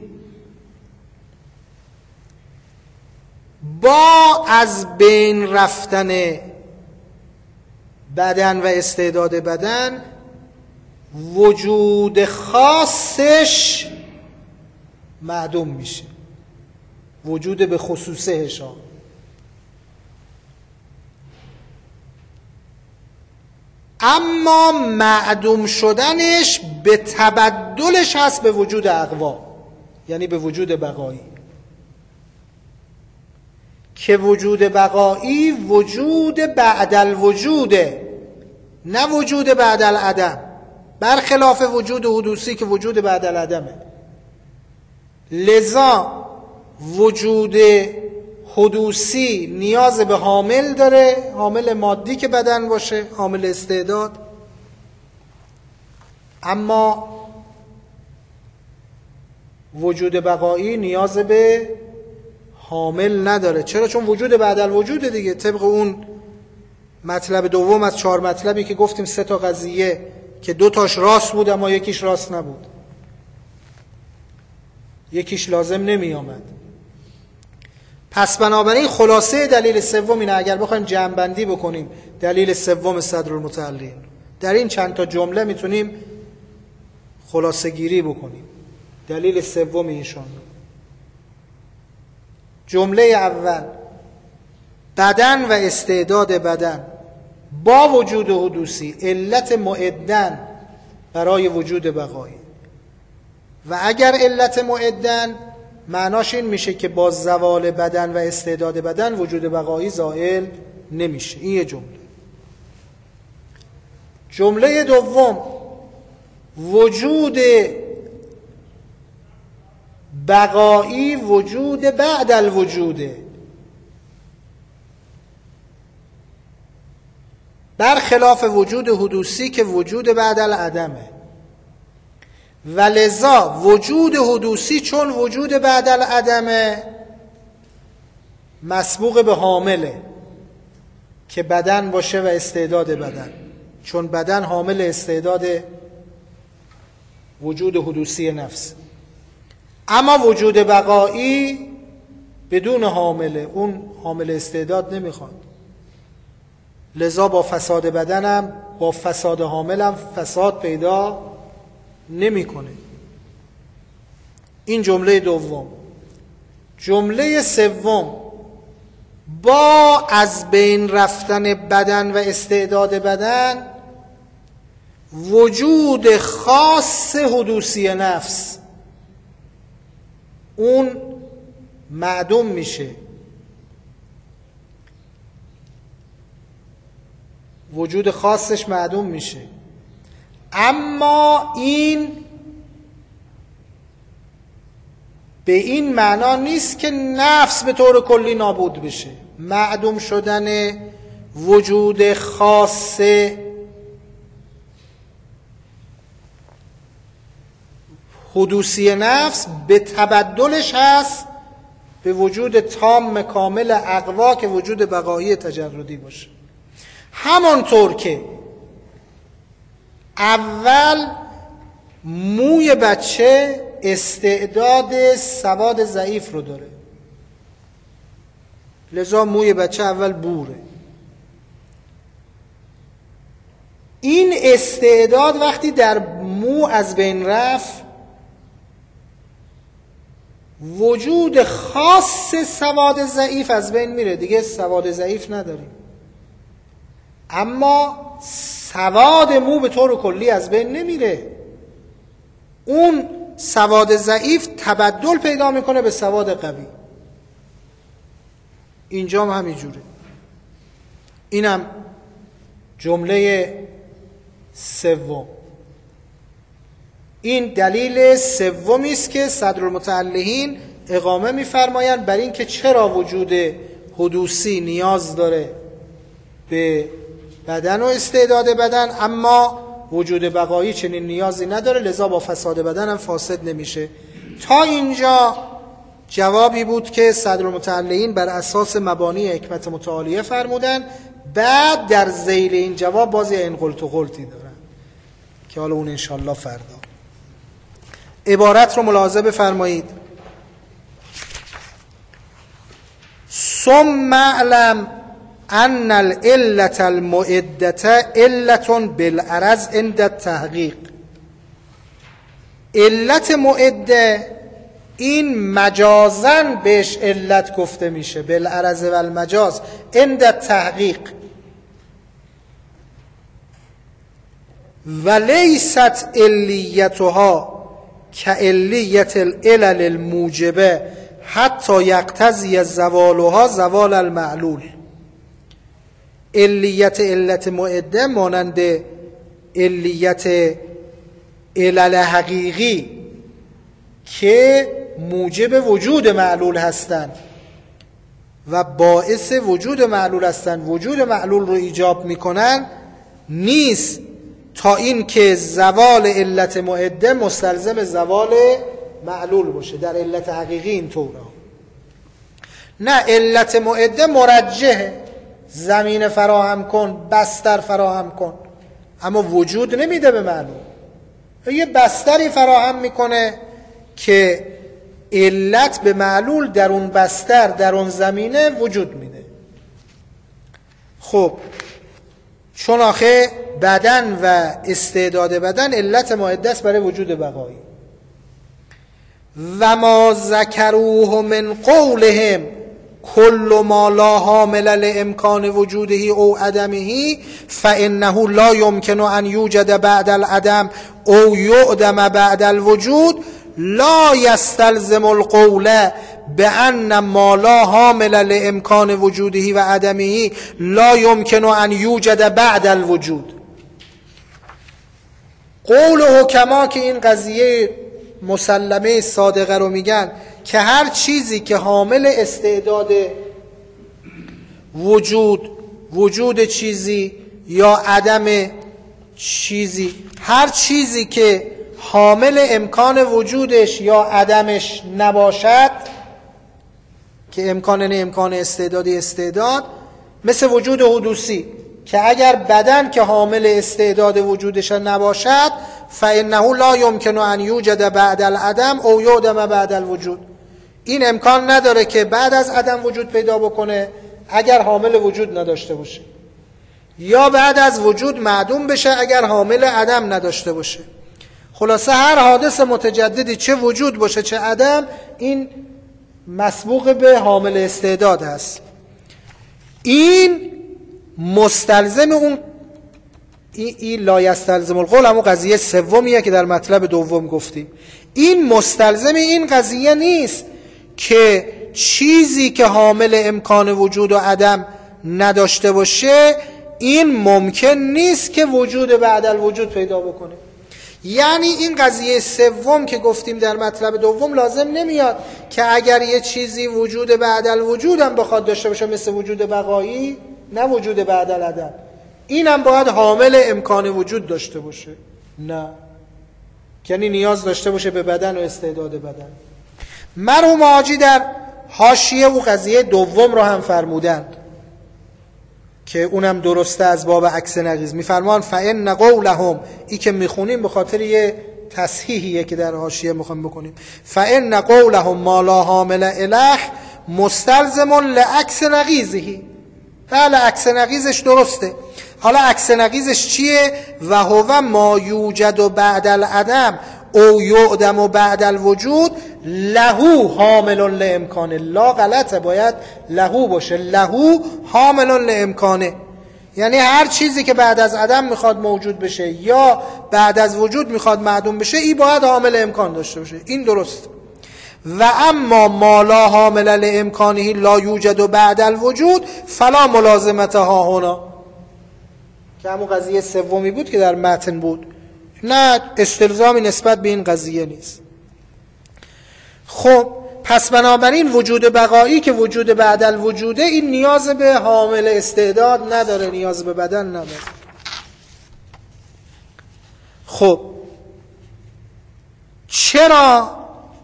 با از بین رفتن بدن و استعداد بدن وجود خاصش معدوم میشه، وجود به خصوصهشان. اما معدوم شدنش به تبدلش هست به وجود اقوا، یعنی به وجود بقایی، که وجود بقایی وجود بعد الوجوده، نه وجود بعد العدم، برخلاف وجود حدوثی که وجود بعد العدمه. لذا وجود حدوثی نیاز به حامل داره، حامل مادی که بدن باشه، حامل استعداد. اما وجود بقایی نیاز به حامل نداره. چرا؟ چون وجود بعد الوجود دیگه. طبق اون مطلب دوم از 4 مطلبی که گفتیم 3 تا قضیه که 2 تاش راست بود اما یکیش راست نبود، یکیش لازم نمی آمد. پس بنابراین خلاصه دلیل سوم اینه، اگر بخوایم جمع بندی بکنیم دلیل سوم صدرالمتعلین، در این چند تا جمله میتونیم خلاصه گیری بکنیم. دلیل سوم ایشان، جمله اول، بدن و استعداد بدن با وجود حدوثی علت معدن برای وجود بقایی. و اگر علت معدن، معناش این میشه که با زوال بدن و استعداد بدن وجود بقایی زائل نمیشه. این یه جمله. جمله دوم، وجود بقایی وجود بعد الوجوده، برخلاف وجود حدوثی که وجود بعد العدمه. و لذا وجود حدوثی چون وجود بعد العدمه مسبوق به حامله که بدن باشه و استعداد بدن، چون بدن حامل استعداد وجود حدوثی نفس. اما وجود بقایی بدون حامله، اون حامل استعداد نمیخواد. لذا با فساد بدنم، با فساد حاملم فساد پیدا نمیکنه. این جمله دوم. جمله سوم، با از بین رفتن بدن و استعداد بدن وجود خاص حدوثی نفس اون معدوم میشه، وجود خاصش معدوم میشه. اما این به این معنا نیست که نفس به طور کلی نابود بشه. معدوم شدن وجود خاص حدوثی نفس به تبدلش هست به وجود تام کامل اقوا که وجود بقایی تجردی باشه. همانطور که اول موی بچه استعداد سواد ضعیف رو داره، لذا موی بچه اول بوره. این استعداد وقتی در مو از بین رفت، وجود خاص سواد ضعیف از بین میره، دیگه سواد ضعیف نداریم. اما سواد مو به طور کلی از بین نمیره، اون سواد ضعیف تبدل پیدا میکنه به سواد قوی. اینجا هم همینجوره. اینم جمله سوم. این دلیل سومی است که صدرالمتعلقین اقامه می‌فرمایند بر این که چرا وجود حدوثی نیاز داره به بدن و استعداد بدن، اما وجود بقایی چنین نیازی نداره، لذا با فساد بدن هم فاسد نمیشه. تا اینجا جوابی بود که صدرالمتعلقین بر اساس مبانی حکمت متعالیه فرمودن. بعد در ذیل این جواب بازی این قلت و قلتی دارن که حالا اون انشالله فردا. عبارت رو ملاحظه بفرمایید. ثم اعلم ان العلة المعدة علة بالعرض عند التحقیق. علت معده این مجازن بهش علت گفته میشه، بالعرض و المجاز عند التحقیق. ولیست علیتها کعلیت العلل الموجبه حتی یقتضی زوالها زوال المعلول. علیت علت معده مانند علیت علل حقیقی که موجب وجود معلول هستند و باعث وجود معلول هستند، وجود معلول رو ایجاب میکنن، نیست تا این که زوال علت معده مستلزم زوال معلول باشه. در علت حقیقی اینطوره. نه، علت معده مرجحه، زمین فراهم کن، بستر فراهم کن، اما وجود نمیده به معلول. یه بستری فراهم میکنه که علت به معلول در اون بستر، در اون زمینه وجود میده. خب چون آخه بدن و استعداد بدن علت معده است برای وجود بقایی. و ما ذکروه من قولهم کل ما لا حامل لامکان وجوده او عدمه فانه لا يمكن ان یوجد بعد العدم او یعدم بعد الوجود لا يستلزم القول بأن ما لا حامل لامکان وجوده و عدمه لا يمكن ان یوجد بعد الوجود. قول حکما که این قضیه مسلمه صادقه رو میگن که هر چیزی که حامل استعداد وجود چیزی یا عدم چیزی، هر چیزی که حامل امکان وجودش یا عدمش نباشد، که امکان نه امکان استعدادی استعداد، مثل وجود حدوثی که اگر بدن که حامل استعداد وجودش نباشد فانه لا يمكن ان یوجد بعد العدم او یعدم بعد الوجود. این امکان نداره که بعد از عدم وجود پیدا بکنه اگر حامل وجود نداشته باشه، یا بعد از وجود معدوم بشه اگر حامل عدم نداشته باشه. خلاصه هر حادث متجددی چه وجود باشه چه عدم، این مسبوق به حامل استعداد هست. این مستلزم اون این لا یستلزم القول، همون قضیه سومیه که در مطلب دوم گفتیم. این مستلزم این قضیه نیست که چیزی که حامل امکان وجود و عدم نداشته باشه این ممکن نیست که وجود بعد الوجود پیدا بکنه. یعنی این قضیه سوم که گفتیم در مطلب دوم لازم نمیاد که اگر یه چیزی وجود بعد الوجود هم بخواد داشته باشه مثل وجود بقایی، نه وجود بعد العدم، اینم باید حامل امکان وجود داشته باشه. نه، یعنی نیاز داشته باشه به بدن و استعداد بدن. مرحوم حاجی در حاشیه او قضیه دوم رو هم فرمودند که اونم درسته از باب عکس نقیض. میفرمان فإن قولهم، ای که میخونیم به خاطر یه تصحیحیه که در حاشیه میخوام بکنیم، فإن قولهم ما لا حامل اله مستلزم لعکس نقیضه. بله، عکس نقیضش درسته. حالا عکس نقیضش چیه؟ و هو ما یوجد بعد العدم او یعدم بعد الوجود لهو حامل لامکانه. لا غلطه، باید لهو باشه. لهو حامل لامکانه، یعنی هر چیزی که بعد از عدم میخواد موجود بشه یا بعد از وجود میخواد معدوم بشه، این باید حامل امکان داشته باشه. این درست. و اما ما لا حامل لامکانه لا یوجد بعد الوجود فلا ملازمت ها هنا، که همون قضیه سومی بود که در متن بود، نه استلزامی نسبت به این قضیه نیست. خب پس بنابراین وجود بقایی که وجود بعد الوجوده، این نیاز به حامل استعداد نداره، نیاز به بدن نداره. خب چرا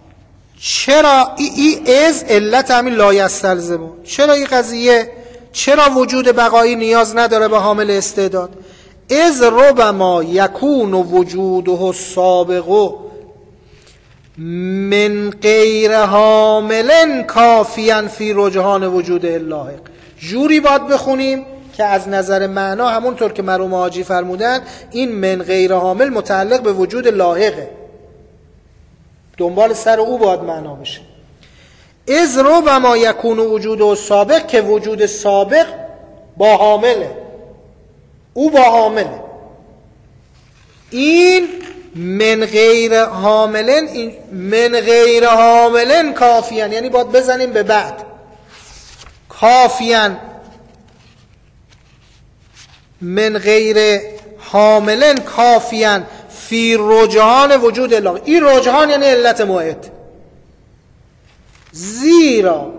این از علت همین لا یستلزمه، چرا این قضیه، چرا وجود بقایی نیاز نداره به حامل استعداد؟ از ربما یکون وجوده السابق من غیر حامل کافیا فی رجحان وجود اللاحق. جوری باید بخونیم که از نظر معنا همونطور که مرحوم حاجی فرمودن این من غیر حامل متعلق به وجود لاحقه، دنبال سر او باید معنا بشه. از ربما یکون وجود سابق، که وجود سابق با حامله، او با حامله. این من غیر حاملن، این من غیر حاملن کافیان، یعنی باید بزنیم به بعد کافیان، من غیر حاملن کافیان فی رجحان وجود الله. این رجحان یعنی علت موعد. زیرا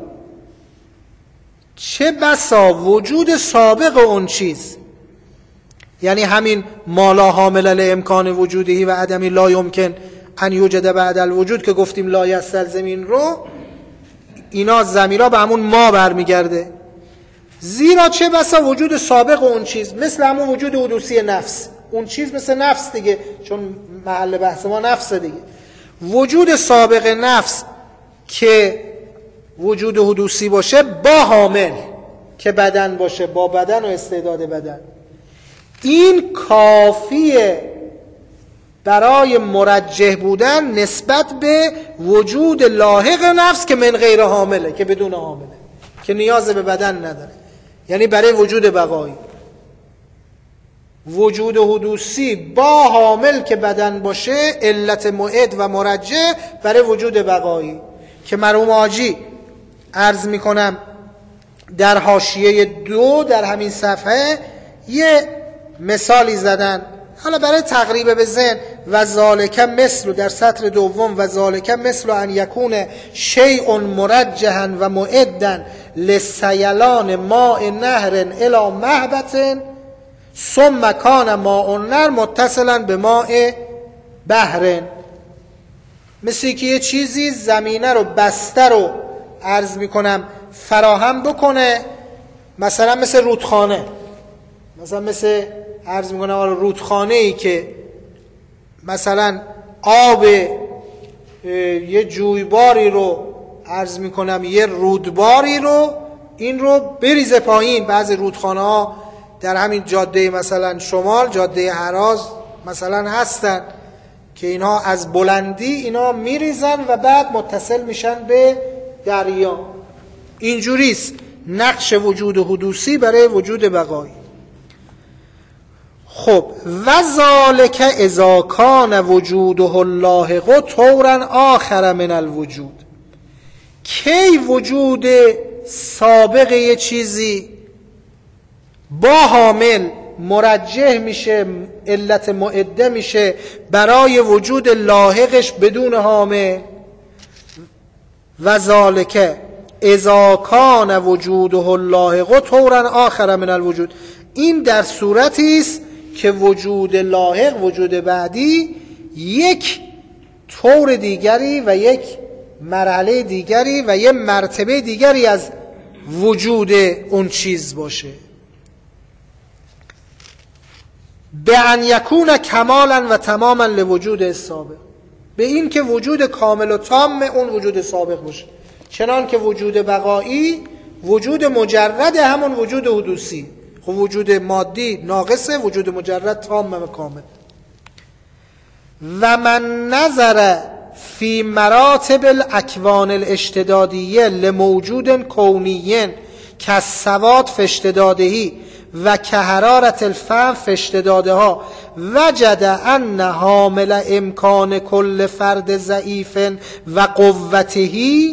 چه بسا وجود سابق اون چیز، یعنی همین مالا حامل لامکان وجودی و عدمی لا یمکن ان یوجد بعد الوجود که گفتیم لا یستلزم، این رو اینا ضمیرا به همون ما برمیگرده. زیرا چه بسا وجود سابق اون چیز، مثل همون وجود حدوثی نفس، اون چیز مثل نفس دیگه، چون محل بحث ما نفس دیگه. وجود سابق نفس که وجود حدوثی باشه با حامل که بدن باشه، با بدن و استعداد بدن، این کافیه برای مرجح بودن نسبت به وجود لاحق نفس که من غیر حامله، که بدون حامله، که نیاز به بدن نداره. یعنی برای وجود بقایی وجود حدوثی با حامل که بدن باشه علت موعد و مرجح برای وجود بقایی، که مرحوم حاجی عرض میکنم در حاشیه 2 در همین صفحه یه مثالی زدن، حالا برای تقریب به ذهن. و ذالک مثل، در سطر دوم، و ذالک مثل ان یکون شیء مرجحا و معدا لسیلان ماء نهر الی محبط ثم کان ماء النهر متصلا به ماء بحر. مثل که یه چیزی زمینه رو بسته رو عرض میکنم فراهم بکنه، مثلا مثل رودخانه، مثلا مثل عرض میکنم رودخانه ای که مثلا آب یه جویباری رو عرض میکنم یه رودباری رو این رو بریزه پایین. بعضی رودخانه ها در همین جاده مثلا شمال، جاده هراز مثلا هستن که اینها از بلندی اینا میریزن و بعد متصل میشن به دریا. اینجوریست نقش وجود حدوثی برای وجود بقایی. خب و ذالک اذا کان وجوده اللاحق طورا آخر من الوجود. کی وجود سابق یه چیزی با حامل مرجح میشه، علت معده میشه برای وجود لاحقش بدون حامل؟ و ذالک اذا کان وجوده اللاحق طورا آخر من الوجود. این در صورتی است که وجود لاحق، وجود بعدی، یک طور دیگری و یک مرحله دیگری و یک مرتبه دیگری از وجود اون چیز باشه. به ان یکون کمالا و تماما لوجود السابق، به این که وجود کامل و تام اون وجود سابق باشه. چنان که وجود بقایی وجود مجرد همون وجود حدوثی، خب وجود مادی ناقصه، وجود مجرد تام و کامل. و من نظر فی مراتب الاکوان الاشتدادیه لموجود کونیین که سواد فی اشتدادهی و که حرارت الفم فی اشتدادها وجد ان حامل امکان کل فرد ضعیف و قوته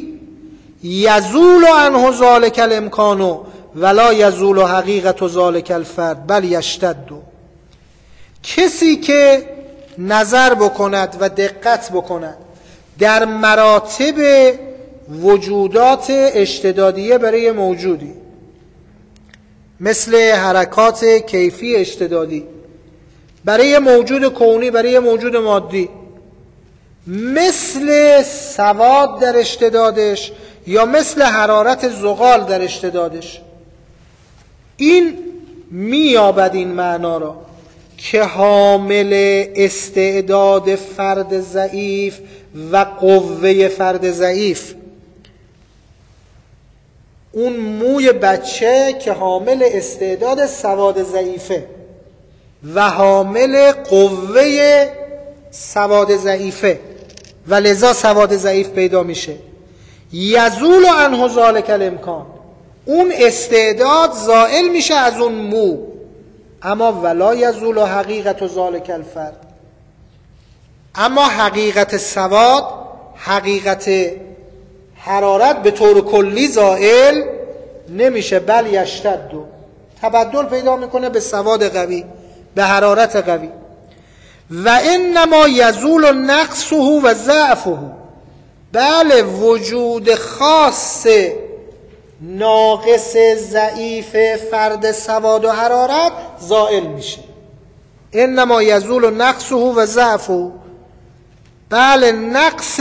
یزول عنه ذلک الامکان ولا یزول حقیقت ذلک الفرد بل یشتد. کسی که نظر بکند و دقت بکند در مراتب وجودات اشتدادیه برای موجودی، مثل حرکات کیفی اشتدادی برای موجود کونی، برای موجود مادی، مثل سواد در اشتدادش یا مثل حرارت زغال در اشتدادش، این میابد این معنا را که حامل استعداد فرد ضعیف و قوه فرد ضعیف، اون موی بچه که حامل استعداد سواد ضعیفه و حامل قوه سواد ضعیفه و لذا سواد ضعیف پیدا میشه، یزول عنه ذلک الامکان، اون استعداد زائل میشه از اون مو، اما ولا یزول حقیقت ذلک الفرد، اما حقیقت سواد، حقیقت حرارت به طور کلی زائل نمیشه، بل یشتد، تبدل پیدا میکنه به سواد قوی، به حرارت قوی. و انما یزول نقصه و ضعفه، بله وجود خاص ناقص ضعیف فرد سواد و حرارت زائل میشه. انما یزول نقصه و ضعفه، بله نقص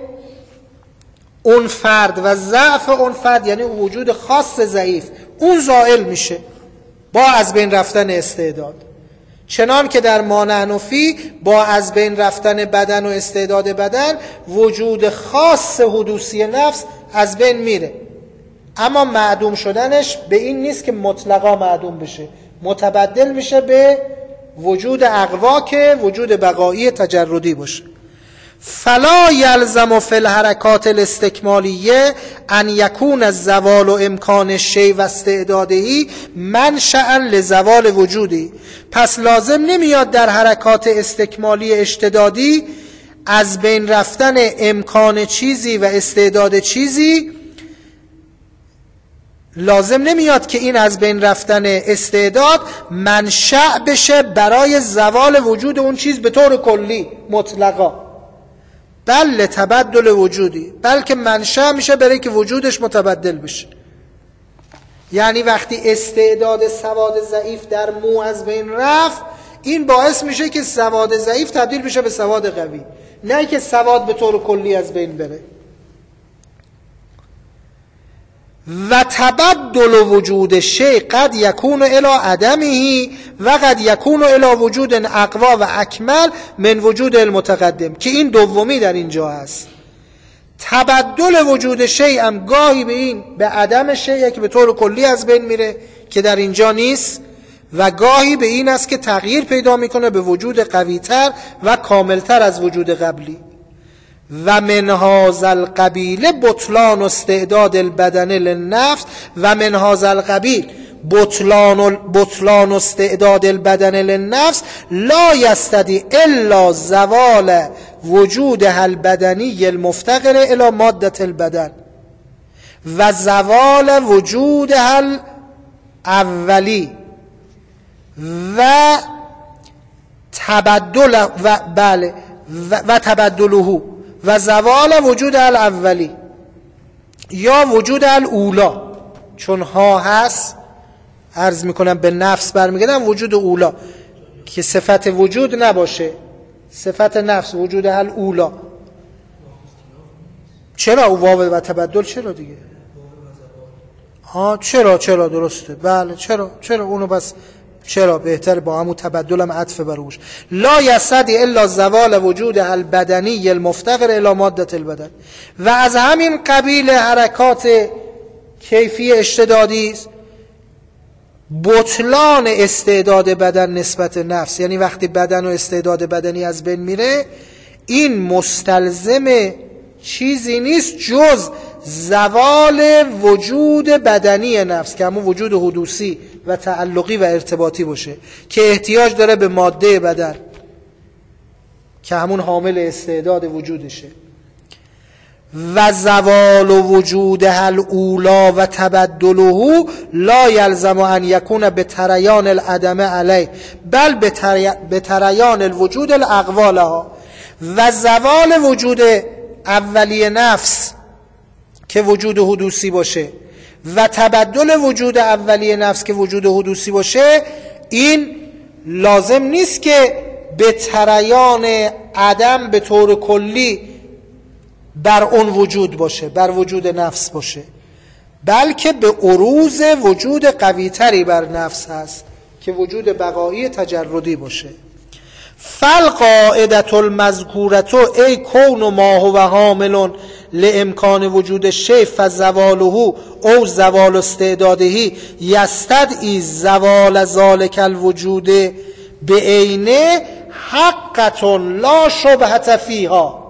اون فرد و ضعف اون فرد، یعنی وجود خاص ضعیف، اون زائل میشه با از بین رفتن استعداد. چنان که در ما نحن فیه با از بین رفتن بدن و استعداد بدن وجود خاص حدوثی نفس از بین میره، اما معدوم شدنش به این نیست که مطلقا معدوم بشه، متبدل میشه به وجود اقوا که وجود بقایی تجردی باشه. فلا یلزم فی الحرکات الاستکمالیه ان یکون الزوال امکان الشیء و استعدادهی منشأ لزوال وجودی، پس لازم نمیاد در حرکات استکمالی اشتدادی از بین رفتن امکان چیزی و استعداد چیزی، لازم نمیاد که این از بین رفتن استعداد منشأ بشه برای زوال وجود اون چیز به طور کلی مطلقا، بل تبدل وجودی، بلکه منشأ میشه برای که وجودش متبدل بشه. یعنی وقتی استعداد سواد ضعیف در مو از بین رفت، این باعث میشه که سواد ضعیف تبدیل بشه به سواد قوی، نه که سواد به طور کلی از بین بره. و تبدل وجود شیء قد یکون الی عدمه و قد یکون الی وجود اقوا و اکمل من وجود المتقدم، که این دومی در اینجا هست. تبدل وجود شیء هم گاهی به عدم شیء که به طور کلی از بین میره که در اینجا نیست، و گاهی به این است که تغییر پیدا میکنه به وجود قویتر و کاملتر از وجود قبلی. و من هذا القبیل بطلان استعداد البدن للنفس و من هذا القبیل بطلان استعداد البدن للنفس لا یستدی الا زوال وجودها البدنی المفتقر الى مادة البدن و زوال وجودها الاولی و تبدل و تبدله و زوال وجود الاولی یا وجود الاولا، چون ها هست عرض میکنم به نفس برمیگردم، وجود اولا که صفت وجود نباشه، صفت نفس وجود الاولا. چرا واو و تبدل؟ چرا دیگه؟ چرا درسته، بله چرا اونو بس، چرا بهتر با همون تبدلم عطف بروش. لا یستدی الا زوال وجود البدنی المفتقر الی مادة البدن. و از همین قبیل حرکات کیفی اشتدادی است بطلان استعداد بدن نسبت نفس، یعنی وقتی بدن و استعداد بدنی از بین میره، این مستلزم چیزی نیست جز زوال وجود بدنی نفس که همون وجود حدوثی و تعلقی و ارتباطی باشه که احتیاج داره به ماده بدن که همون حامل استعداد وجودشه. و زوال وجودها الاولی و تبدله لا یلزم ان یکون به تریان العدم علیه بل به تریان الوجود الاقوی لها. و زوال وجود اولی نفس که وجود حدوثی باشه و تبدل وجود اولی نفس که وجود حدوثی باشه، این لازم نیست که به تریان عدم به طور کلی بر اون وجود باشه، بر وجود نفس باشه، بلکه به عروض وجود قویتری بر نفس هست که وجود بقایی تجردی باشه. فالقاعدة المذکورة ای کون ما هو حامل لامکان وجود الشیء فزواله او زوال استعداده یستدعی زوال ذلک الوجود بعینه حقة لا شبهة فیها.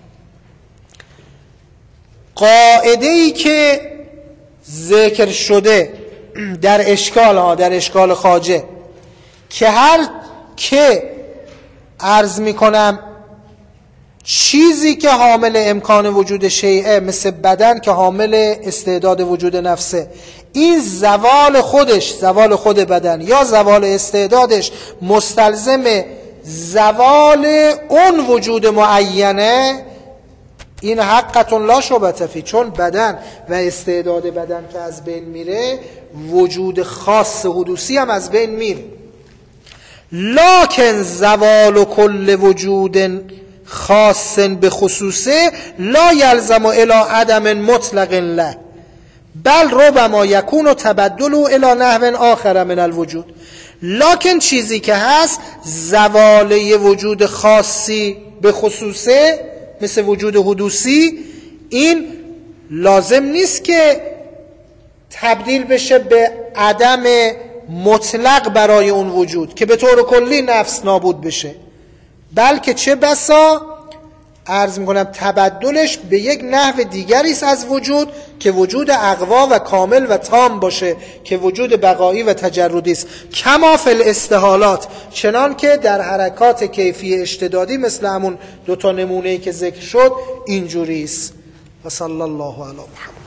قاعده ای که ذکر شده در اشکال خواجه که هر که عرض میکنم چیزی که حامل امکان وجود شیعه مثل بدن که حامل استعداد وجود نفسه، این زوال خودش، زوال خود بدن یا زوال استعدادش مستلزم زوال اون وجود معینه، این حقة لا شبهة فیه، چون بدن و استعداد بدن که از بین میره وجود خاص حدوثی هم از بین میره. لکن زوال کل وجود خاص به خصوصه لا یلزم الی عدم مطلق له بل ربما یکون تبدل الی نحو آخر من الوجود. لکن چیزی که هست زوال وجود خاصی به خصوصه مثل وجود حدوثی، این لازم نیست که تبدیل بشه به عدم مطلق برای اون وجود که به طور کلی نفس نابود بشه، بلکه چه بسا عرض میکنم تبدلش به یک نحو دیگری است از وجود که وجود اقوا و کامل و تام باشه که وجود بقایی و تجردی است. کما فی الاستحالات، چنان که در حرکات کیفی اشتدادی مثل همون دوتا نمونه‌ای که ذکر شد اینجوری است. و صلی الله علی محمد.